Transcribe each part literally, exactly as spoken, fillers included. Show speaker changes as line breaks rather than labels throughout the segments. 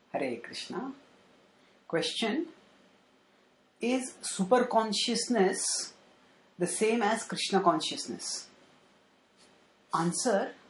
Hare Krishna. Question: is super consciousness the same as Krishna consciousness? Answer: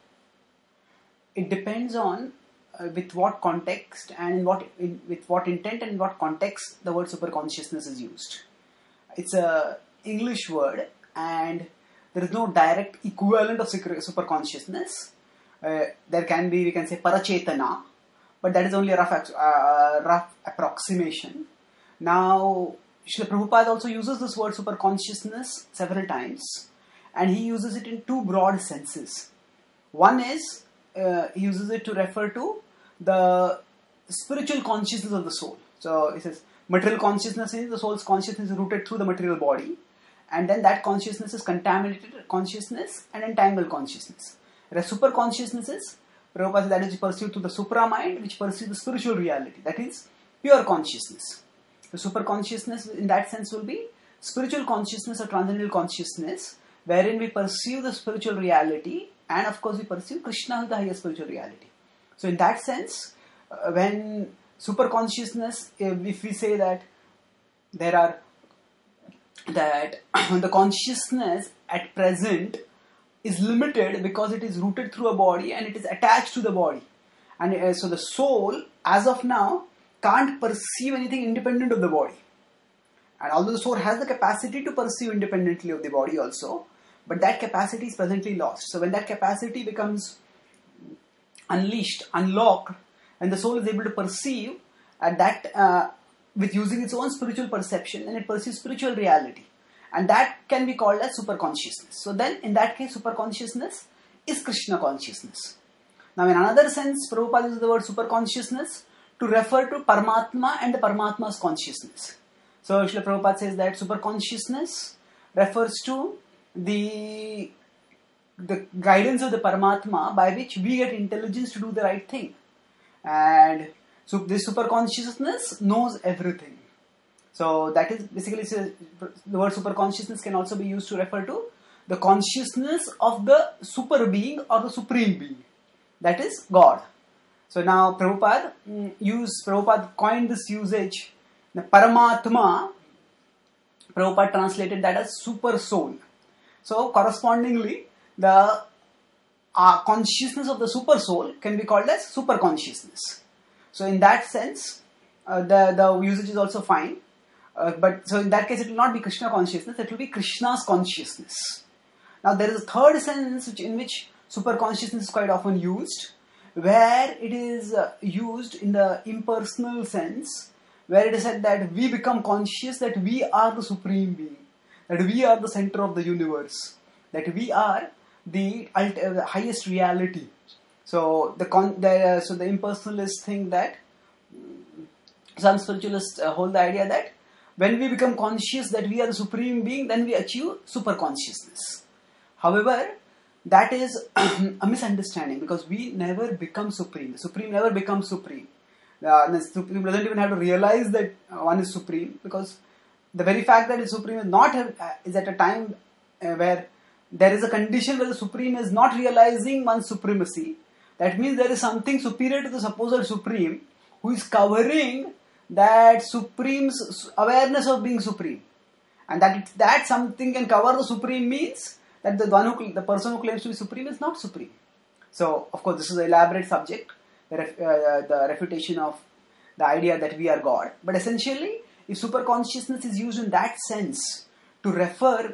it depends on uh, with what context and in what in, with what intent and in what context the word super consciousness is used. It's a English word and there is no direct equivalent of super consciousness. Uh, there can be, we can say, parachetana, but that is only a rough, uh, rough approximation. Now, Srila Prabhupada also uses this word super consciousness several times, and he uses it in two broad senses. One is, uh, he uses it to refer to the spiritual consciousness of the soul. So, he says, material consciousness is the soul's consciousness is rooted through the material body, and then that consciousness is contaminated consciousness and entangled consciousness. Whereas super consciousness is, Prabhupada says, that is perceived through the supra mind, which perceives the spiritual reality. That is pure consciousness. The super consciousness in that sense will be spiritual consciousness or transcendental consciousness, wherein we perceive the spiritual reality, and of course we perceive Krishna as the highest spiritual reality. So in that sense, uh, when super consciousness, if we say that there are, that the consciousness at present is limited because it is rooted through a body and it is attached to the body. And uh, so the soul, as of now, can't perceive anything independent of the body. And although the soul has the capacity to perceive independently of the body also, but that capacity is presently lost. So when that capacity becomes unleashed, unlocked, and the soul is able to perceive at that, uh, with using its own spiritual perception, and it perceives spiritual reality. And that can be called as super consciousness. So then, in that case, super consciousness is Krishna consciousness. Now, in another sense, Prabhupada uses the word super consciousness to refer to Paramatma and the Paramatma's consciousness. So, Srila Prabhupada says that super consciousness refers to the, the guidance of the Paramatma by which we get intelligence to do the right thing. And so, this super consciousness knows everything. So that is basically, the word super consciousness can also be used to refer to the consciousness of the super being or the supreme being. That is God. So now Prabhupada mm, used, Prabhupada coined this usage, the Paramatma, Prabhupada translated that as super soul. So correspondingly, the uh, consciousness of the super soul can be called as super consciousness. So in that sense, uh, the, the usage is also fine. Uh, but so in that case, it will not be Krishna consciousness, it will be Krishna's consciousness. Now there is a third sense which, in which super consciousness is quite often used, where it is uh, used in the impersonal sense, where it is said that we become conscious that we are the supreme being, that we are the center of the universe, that we are the, uh, the highest reality. So the, con- the uh, so the impersonalists think that, some spiritualists uh, hold the idea that when we become conscious that we are the supreme being, then we achieve super consciousness. However, that is a misunderstanding, because we never become supreme. The supreme never becomes supreme. Uh, the supreme doesn't even have to realize that one is supreme, because the very fact that it's supreme is not have, uh, is at a time uh, where there is a condition where the supreme is not realizing one's supremacy. That means there is something superior to the supposed supreme who is covering that supreme's awareness of being supreme, and that it, that something can cover the supreme means that the one who, the person who claims to be supreme is not supreme. So, of course, this is an elaborate subject, the, ref, uh, the refutation of the idea that we are God. But essentially, if super consciousness is used in that sense to refer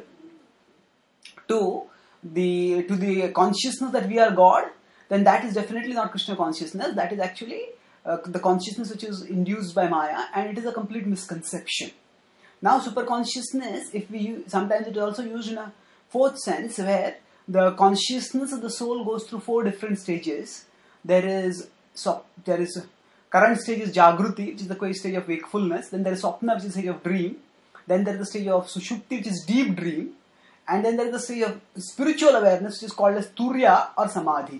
to the to the consciousness that we are God, then that is definitely not Krishna consciousness. That is actually Uh, the consciousness which is induced by Maya, and it is a complete misconception. Now, super consciousness, if we use, sometimes it is also used in a fourth sense, where the consciousness of the soul goes through four different stages. There is so there is current stage is Jagruti, which is the stage of wakefulness. Then there is Swapna, which is the stage of dream. Then there is the stage of Sushupti, which is deep dream. And then there is the stage of spiritual awareness, which is called as Turiya or Samadhi.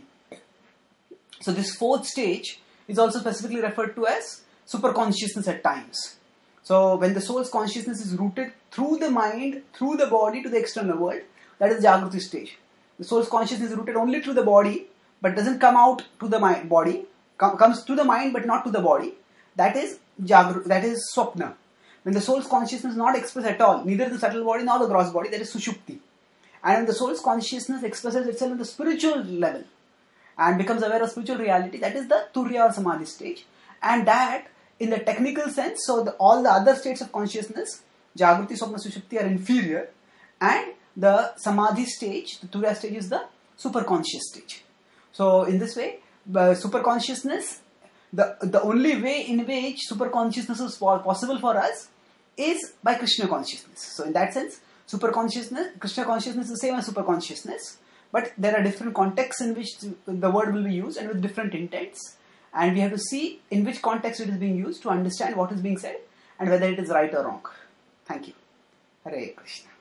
So this fourth stage is also specifically referred to as super consciousness at times. So when the soul's consciousness is rooted through the mind, through the body to the external world, that is the Jagruti stage. The soul's consciousness is rooted only through the body, but doesn't come out to the mind, body, com- comes to the mind but not to the body. that is Jagru, that is Swapna. When the soul's consciousness is not expressed at all, neither the subtle body nor the gross body, that is Sushupti. And when the soul's consciousness expresses itself in the spiritual level and becomes aware of spiritual reality, that is the Turiya or Samadhi stage. And that, in the technical sense, so the, all the other states of consciousness, Jagruti, Swapna, Sushupti, are inferior, and the Samadhi stage, the Turiya stage, is the superconscious stage. So in this way, uh, superconsciousness, the, the only way in which superconsciousness is possible for us is by Krishna consciousness. So in that sense, superconsciousness, Krishna consciousness is the same as superconsciousness, but there are different contexts in which the word will be used and with different intents, and we have to see in which context it is being used to understand what is being said and whether it is right or wrong. Thank you. Hare Krishna.